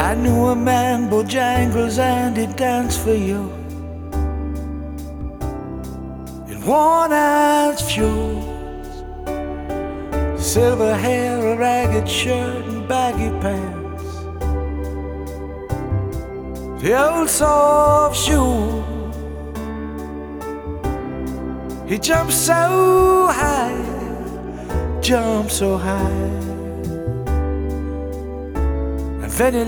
I knew a man, Bojangles, and he'd dance for you in worn-out shoes, silver hair, a ragged shirt, and baggy pants, the old soft shoe. He jumped so high, jumped so high, and then he